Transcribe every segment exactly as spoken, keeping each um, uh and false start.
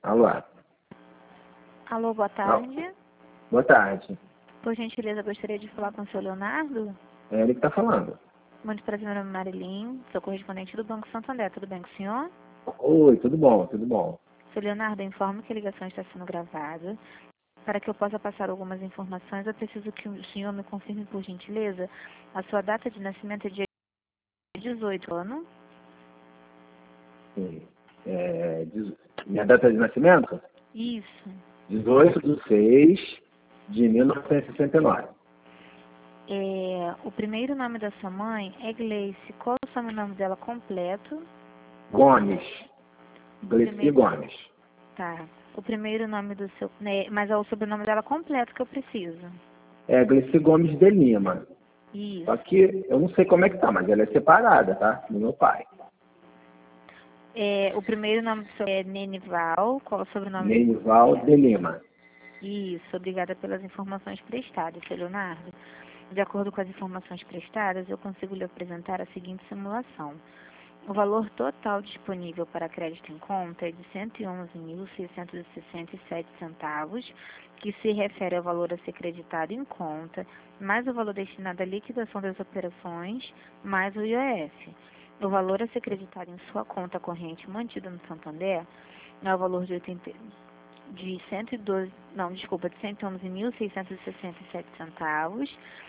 Alô? Alô, boa tarde. Boa tarde. Por gentileza, gostaria de falar com o senhor Leonardo. É ele que está falando. Muito prazer, meu nome é Marilyn, sou correspondente do Banco Santander. Tudo bem com o senhor? Oi, tudo bom, tudo bom. Senhor Leonardo, eu informo que a ligação está sendo gravada. Para que eu possa passar algumas informações, eu preciso que o senhor me confirme, por gentileza, a sua data de nascimento é dia dezoito ano. Sim. É, dezo- minha data de nascimento? Isso. dezoito de seis de mil novecentos e sessenta e nove. É, o primeiro nome da sua mãe é Gleice. Qual é o sobrenome dela completo? Gomes. Gleice Primeiro- Gomes. Tá. O primeiro nome do seu... Né, mas é o sobrenome dela completo que eu preciso. É Gleice Gomes de Lima. Isso. Só que eu não sei como é que tá, mas ela é separada, tá? Do meu pai. É, o primeiro nome do seu é Nenival. Qual é o sobrenome? Nenival de Lima. Isso. Obrigada pelas informações prestadas, seu Leonardo. De acordo com as informações prestadas, eu consigo lhe apresentar a seguinte simulação. O valor total disponível para crédito em conta é de cento e onze mil, seiscentos e sessenta e sete centavos, que se refere ao valor a ser creditado em conta, mais o valor destinado à liquidação das operações, mais o I O F. O valor a ser creditado em sua conta corrente mantida no Santander é o valor de oitenta de cento e doze, não, desculpa, de cento e onze mil, seiscentos e sessenta e sete centavos,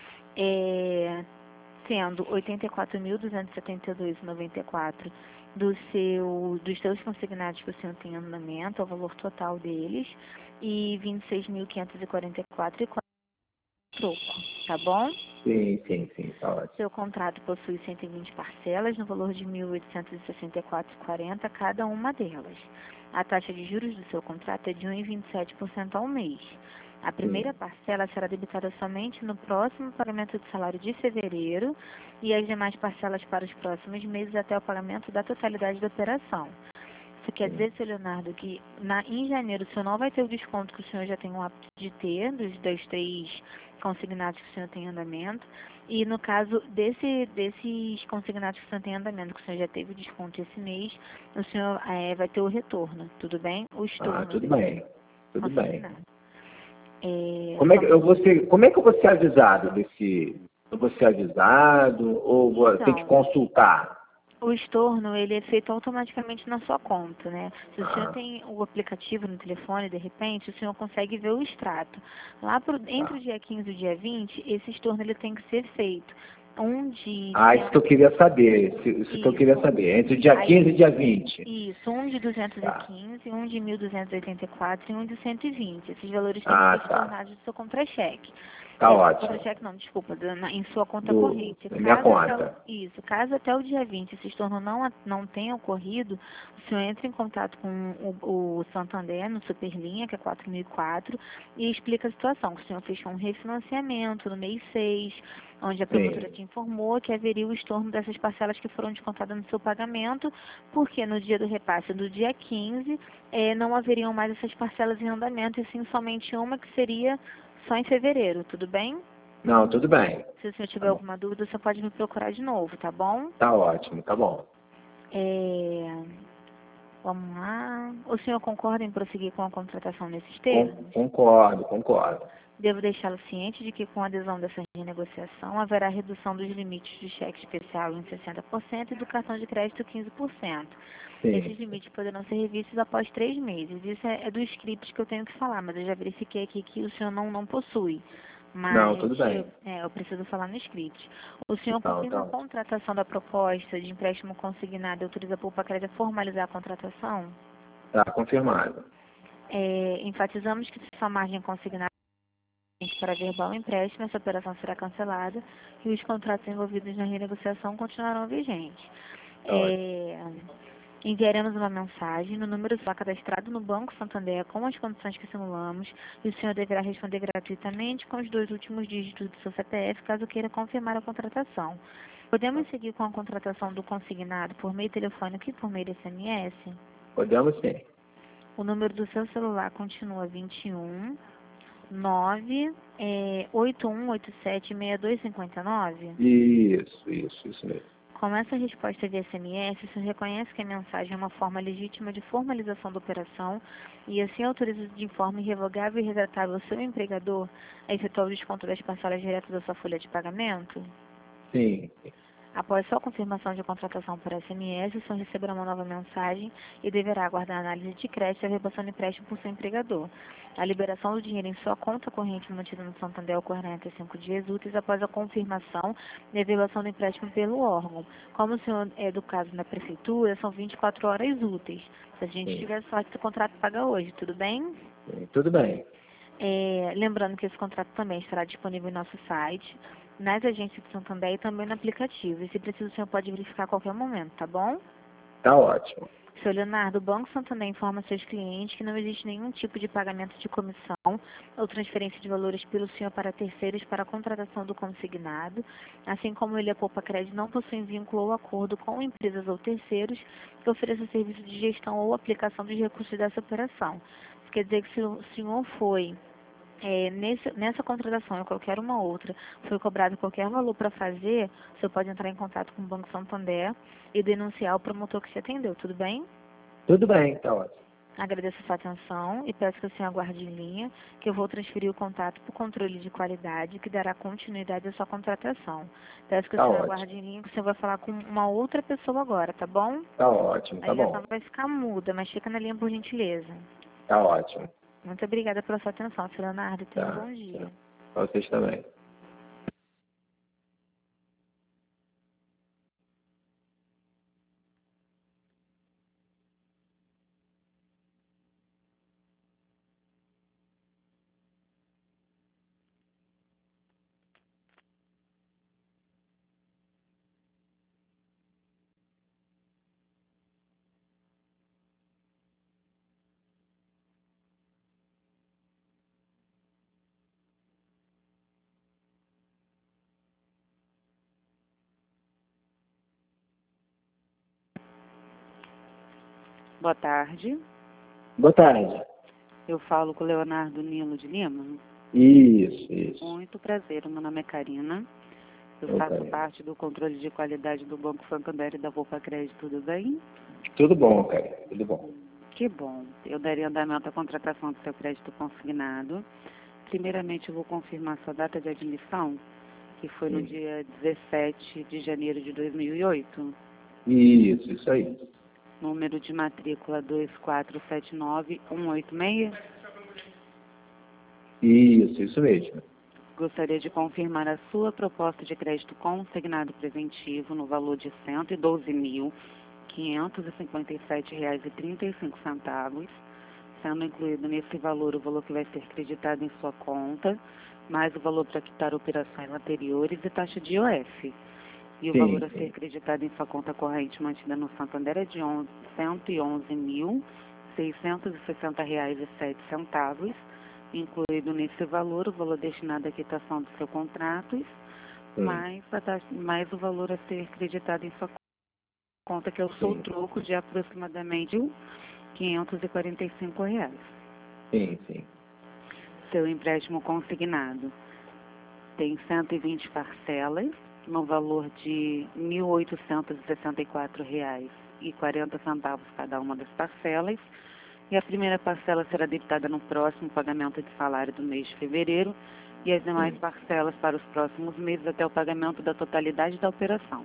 é, sendo oitenta e quatro mil, duzentos e setenta e dois vírgula noventa e quatro do seu, dos seus consignados que o senhor tem em andamento, é o valor total deles, e vinte e seis mil, quinhentos e quarenta e quatro reais e troco, tá bom? Sim, sim, sim, tá ótimo. Seu contrato possui cento e vinte parcelas no valor de mil oitocentos e sessenta e quatro reais e quarenta centavos cada uma delas. A taxa de juros do seu contrato é de um vírgula vinte e sete por cento ao mês. A primeira Sim. parcela será debitada somente no próximo pagamento de salário de fevereiro e as demais parcelas para os próximos meses até o pagamento da totalidade da operação. Isso quer dizer, seu Leonardo, que na, em janeiro o senhor não vai ter o desconto que o senhor já tem o hábito de ter, dos, dos três consignados que o senhor tem em andamento. E no caso desse, desses consignados que o senhor tem em andamento, que o senhor já teve o desconto esse mês, o senhor é, vai ter o retorno, tudo bem? O estorno. Ah, tudo bem. Tudo bem. consignado. É, Como é que eu só- vou ser, como é que eu vou ser avisado desse, eu vou ser avisado ou vou ter que Então, consultar? o estorno, ele é feito automaticamente na sua conta, né? Se o senhor Ah, tem o aplicativo no telefone, de repente, o senhor consegue ver o extrato. Lá pro, entre tá. o dia quinze e o dia vinte, esse estorno ele tem que ser feito. Um de Ah, isso que eu queria saber, isso, isso que eu queria isso, saber, entre o dia aí, quinze e dia vinte. isso, um de duzentos e Tá. quinze, um de mil duzentos e oitenta e quatro e um de cento e vinte. Esses valores têm que Ah, ser tá. estornados do seu contra-cheque. Tá É, ótimo. contra-cheque não, desculpa, do- na- em sua conta Do, corrente. da minha Caso até o, conta. isso, caso até o dia vinte esse estorno não, a- não tenha ocorrido, o senhor entra em contato com o, o Santander, no Superlinha, que é quatro mil e quatro, e explica a situação, que o senhor fechou um refinanciamento no mês seis, onde a promotora Sim. te informou que haveria o estorno dessas parcelas que foram descontadas no seu pagamento, porque no dia do repasse do dia quinze, eh, não haveriam mais essas parcelas em andamento, e sim somente uma que seria só em fevereiro, tudo bem? Não, tudo bem. Se o senhor Tá tiver bom. alguma dúvida, você pode me procurar de novo, tá bom? Tá ótimo, tá bom. É, vamos lá. O senhor concorda em prosseguir com a contratação nesses Con- termos? concordo, concordo. Devo deixá-lo ciente de que com a adesão dessa renegociação haverá redução dos limites do cheque especial em sessenta por cento e do cartão de crédito quinze por cento. Esses Sim. limites poderão ser revistos após três meses. Isso é, é do script que eu tenho que falar, mas eu já verifiquei aqui que o senhor não, não possui. Não, Mas tudo bem. eu, é, eu preciso falar no script. O senhor Não, confirma a tá. contratação da proposta de empréstimo consignado e autoriza a Poupa Crédito a formalizar a contratação? Tá confirmado. É, enfatizamos que se sua margem consignada para verbal empréstimo, essa operação será cancelada e os contratos envolvidos na renegociação continuarão vigentes. Tá ótimo. É, enviaremos uma mensagem no número só cadastrado no Banco Santander com as condições que simulamos e o senhor deverá responder gratuitamente com os dois últimos dígitos do seu C P F caso queira confirmar a contratação. Podemos seguir com a contratação do consignado por meio telefônico e por meio de S M S? Podemos sim. O número do seu celular continua vinte e um nove oito um oito sete seis dois cinco nove? Isso, isso, isso mesmo. Como essa resposta de S M S, se reconhece que a mensagem é uma forma legítima de formalização da operação e assim autoriza de forma irrevogável e retratável o seu empregador a efetuar o desconto das parcelas diretas da sua folha de pagamento? Sim. Após sua confirmação de contratação por S M S, o senhor receberá uma nova mensagem e deverá aguardar a análise de crédito e a reversão do empréstimo por seu empregador. A liberação do dinheiro em sua conta corrente mantida no Santander ocorrerá em até cinco dias úteis após a confirmação e a reversão do empréstimo pelo órgão. Como o senhor é do caso na prefeitura, são vinte e quatro horas úteis. Se a gente Sim. tiver sorte, esse contrato paga hoje, tudo bem? Sim, tudo bem. É, lembrando que esse contrato também estará disponível em nosso site, nas agências de Santander e também no aplicativo. E se preciso, o senhor pode verificar a qualquer momento, tá bom? Tá ótimo. Seu Leonardo, o Banco Santander informa seus clientes que não existe nenhum tipo de pagamento de comissão ou transferência de valores pelo senhor para terceiros para a contratação do consignado, assim como ele, a Poupa Crédito, não possui vínculo ou acordo com empresas ou terceiros que ofereçam serviço de gestão ou aplicação dos recursos dessa operação. Isso quer dizer que se o senhor foi É, nesse, nessa contratação ou qualquer uma outra, foi cobrado qualquer valor para fazer, você pode entrar em contato com o Banco Santander e denunciar o promotor que te atendeu, tudo bem? Tudo bem, tá ótimo. Agradeço a sua atenção e peço que o senhor aguarde em linha, que eu vou transferir o contato para o controle de qualidade, que dará continuidade à sua contratação. Peço que o Tá senhor ótimo. aguarde em linha, que o senhor vai falar com uma outra pessoa agora, tá bom? Tá ótimo, A tá ligação bom. vai ficar muda, mas fica na linha por gentileza. Tá ótimo. Muito obrigada pela sua atenção, senhor Leonardo. Tenha um Tá. bom dia. Tá. Pra vocês também. Boa tarde. Boa tarde. Eu falo com o Leonardo Nilo de Lima. Isso, isso. Muito prazer. O meu nome é Karina. Eu Ô, faço Karina. parte do controle de qualidade do Banco Santander e da Poupa Crédito. Tudo bem? Tudo bom, cara. Tudo bom. Que bom. Eu daria andamento à contratação do seu crédito consignado. Primeiramente, eu vou confirmar sua data de admissão, que foi no Sim. dia dezessete de janeiro de dois mil e oito. Isso, isso aí. Número de matrícula dois quatro sete nove um oito seis. Isso, isso mesmo. Gostaria de confirmar a sua proposta de crédito consignado preventivo no valor de cento e doze mil, quinhentos e cinquenta e sete reais e trinta e cinco centavos, sendo incluído nesse valor o valor que vai ser creditado em sua conta, mais o valor para quitar operações anteriores e taxa de I O F. E o Sim, valor a sim. ser creditado em sua conta corrente mantida no Santander é de cento e onze mil, seiscentos e sessenta reais e sete centavos, incluído nesse valor o valor destinado à quitação do seu contrato, Sim. mais, a taxa, mais o valor a ser creditado em sua conta, que é o seu Sim. troco de aproximadamente quinhentos e quarenta e cinco reais. Sim, sim. Seu empréstimo consignado tem cento e vinte parcelas, no valor de mil oitocentos e sessenta e quatro reais e quarenta centavos cada uma das parcelas, e a primeira parcela será debitada no próximo pagamento de salário do mês de fevereiro e as demais Sim. parcelas para os próximos meses até o pagamento da totalidade da operação.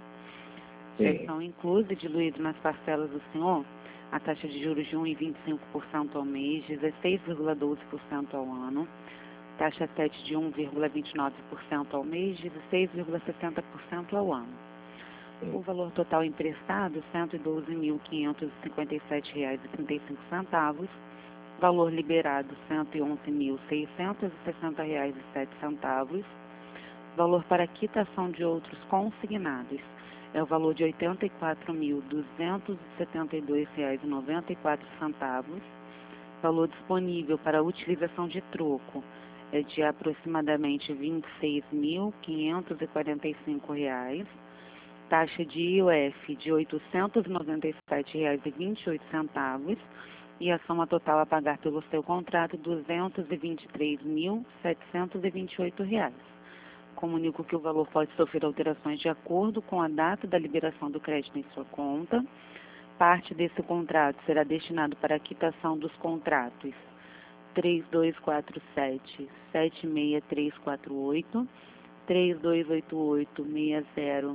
Já Sim. são inclusas e diluídas nas parcelas do senhor a taxa de juros de um vírgula vinte e cinco por cento ao mês, dezesseis vírgula doze por cento ao ano, taxa sete de um vírgula vinte e nove por cento ao mês, dezesseis vírgula sessenta por cento ao ano. Sim. O valor total emprestado, cento e doze mil, quinhentos e cinquenta e sete reais e trinta e cinco centavos. Valor liberado, cento e onze mil, seiscentos e sessenta reais e sete centavos. Valor para quitação de outros consignados é o valor de oitenta e quatro mil, duzentos e setenta e dois reais e noventa e quatro centavos. Valor disponível para utilização de troco é de aproximadamente vinte e seis mil, quinhentos e quarenta e cinco reais. Taxa de I O F de oitocentos e noventa e sete reais e vinte e oito centavos. E a soma total a pagar pelo seu contrato, duzentos e vinte e três mil, setecentos e vinte e oito reais. comunico que o valor pode sofrer alterações de acordo com a data da liberação do crédito em sua conta. Parte desse contrato será destinado para a quitação dos contratos três dois quatro sete, sete seis três quatro oito, três dois oito oito, seis zero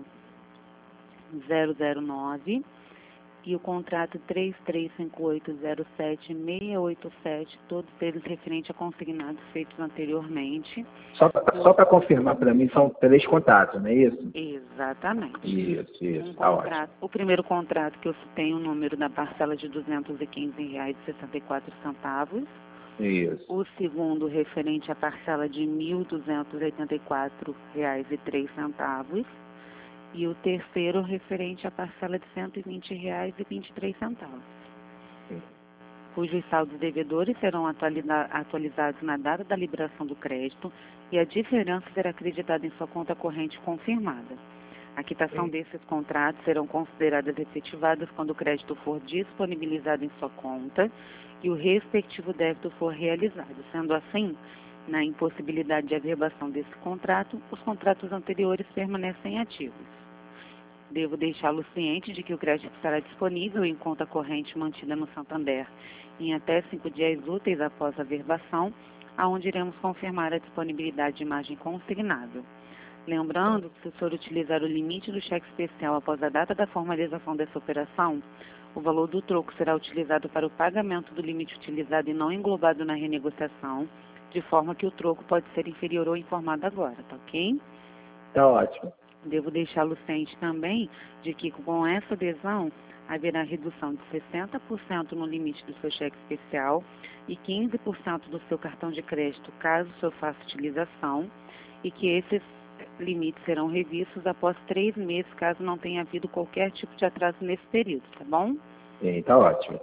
zero zero nove e o contrato três três cinco oito zero sete, seis oito sete, todos eles referentes a consignados feitos anteriormente. Só para confirmar para mim, são três contratos, não é isso? Exatamente. Isso, isso, Um tá contrato, ótimo. o primeiro contrato que eu citei o número da parcela de duzentos e quinze reais e sessenta e quatro centavos. Isso. O segundo referente à parcela de mil duzentos e oitenta e quatro reais e três centavos. E o terceiro referente à parcela de cento e vinte reais e vinte e três centavos. Sim. Cujos saldos devedores serão atualiza- atualizados na data da liberação do crédito e a diferença será acreditada em sua conta corrente confirmada. A quitação Sim. desses contratos serão consideradas efetivadas quando o crédito for disponibilizado em sua conta e o respectivo débito for realizado. Sendo assim, na impossibilidade de averbação desse contrato, os contratos anteriores permanecem ativos. Devo deixá-lo ciente de que o crédito estará disponível em conta corrente mantida no Santander em até cinco dias úteis após a averbação, aonde iremos confirmar a disponibilidade de margem consignada. Lembrando que, se o senhor utilizar o limite do cheque especial após a data da formalização dessa operação, o valor do troco será utilizado para o pagamento do limite utilizado e não englobado na renegociação, de forma que o troco pode ser inferior ao informado agora, tá ok? Tá ótimo. Devo deixá-lo ciente também de que, com essa adesão, haverá redução de sessenta por cento no limite do seu cheque especial e quinze por cento do seu cartão de crédito, caso o senhor faça utilização, e que esses limites serão revistos após três meses, caso não tenha havido qualquer tipo de atraso nesse período, tá bom? Sim, tá ótimo.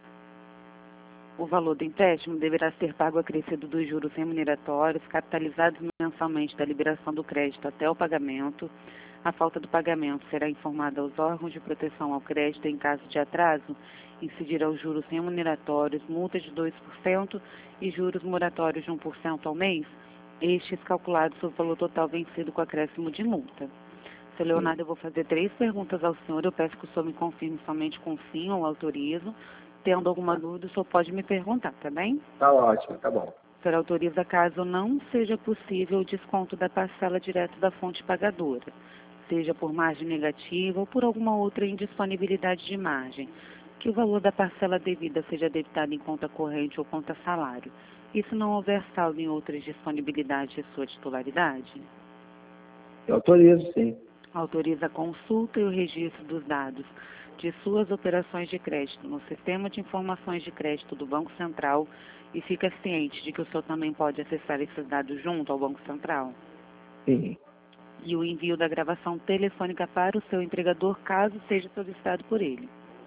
O valor do empréstimo deverá ser pago acrescido dos juros remuneratórios, capitalizados mensalmente da liberação do crédito até o pagamento. A falta do pagamento será informada aos órgãos de proteção ao crédito em caso de atraso, incidirá os juros remuneratórios, multa de dois por cento e juros moratórios de um por cento ao mês, estes calculados sobre o valor total vencido com acréscimo de multa. Seu Leonardo, eu vou fazer três perguntas ao senhor, eu peço que o senhor me confirme somente com sim ou autorizo. Tendo alguma dúvida, o senhor pode me perguntar, tá bem? Tá ótimo, tá bom. O senhor autoriza caso não seja possível o desconto da parcela direto da fonte pagadora, seja por margem negativa ou por alguma outra indisponibilidade de margem, que o valor da parcela devida seja debitado em conta corrente ou conta salário, e se não houver saldo em outras disponibilidades de sua titularidade? Eu autorizo, sim. Autoriza a consulta e o registro dos dados de suas operações de crédito no Sistema de Informações de Crédito do Banco Central e fica ciente de que o senhor também pode acessar esses dados junto ao Banco Central? Sim. E o envio da gravação telefônica para o seu empregador, caso seja solicitado por ele.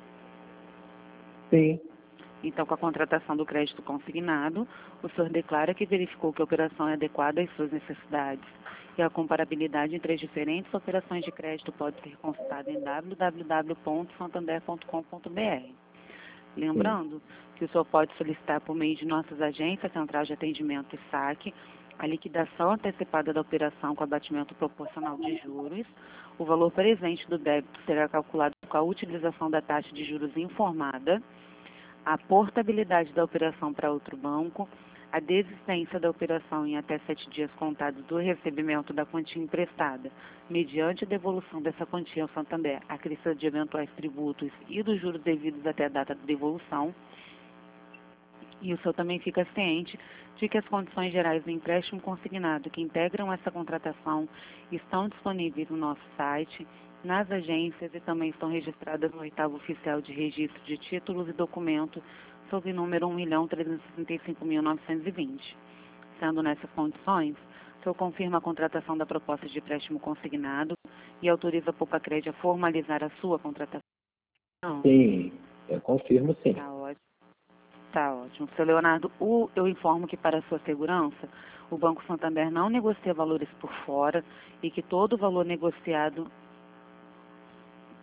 Sim. Então, com a contratação do crédito consignado, o senhor declara que verificou que a operação é adequada às suas necessidades e a comparabilidade entre as diferentes operações de crédito pode ser consultada em w w w ponto santander ponto com ponto b r. Lembrando que o senhor pode solicitar por meio de nossas agências, Central de Atendimento e Saque, a liquidação antecipada da operação com abatimento proporcional de juros. O valor presente do débito será calculado com a utilização da taxa de juros informada, a portabilidade da operação para outro banco, a desistência da operação em até sete dias contados do recebimento da quantia emprestada, mediante a devolução dessa quantia ao Santander, acrescido de eventuais tributos e dos juros devidos até a data de devolução. E o senhor também fica ciente de que as condições gerais do empréstimo consignado que integram essa contratação estão disponíveis no nosso site, nas agências e também estão registradas no oitavo oficial de registro de títulos e documentos sob o número um milhão trezentos e sessenta e cinco mil novecentos e vinte. Sendo nessas condições, o senhor confirma a contratação da proposta de empréstimo consignado e autoriza a Poupa-Crédito a formalizar a sua contratação? Sim, eu confirmo, sim. Tá ótimo. Tá ótimo. Seu Leonardo, o, eu informo que, para a sua segurança, o Banco Santander não negocia valores por fora e que todo o valor negociado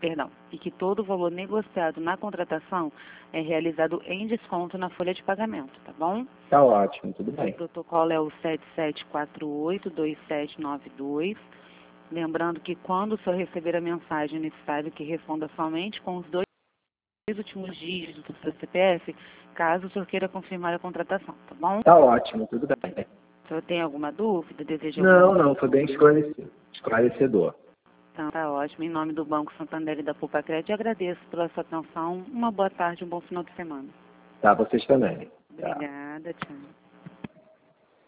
perdão, e que todo o valor negociado na contratação é realizado em desconto na folha de pagamento, tá bom? Tá ótimo, tudo O bem. protocolo é o sete sete quatro oito dois sete nove dois. Lembrando que quando o senhor receber a mensagem, é necessário que responda somente com os dois últimos dígitos do seu C P F, caso o senhor queira confirmar a contratação, tá bom? Tá ótimo, tudo bem. O senhor tem alguma dúvida? Deseja Não, alguma... não, foi bem esclarecido. Esclarecedor. Então, tá ótimo. Em nome do Banco Santander e da Poupa Crédito, agradeço pela sua atenção. Uma boa tarde, um bom final de semana. Tá, vocês também. Tá. Obrigada, tchau.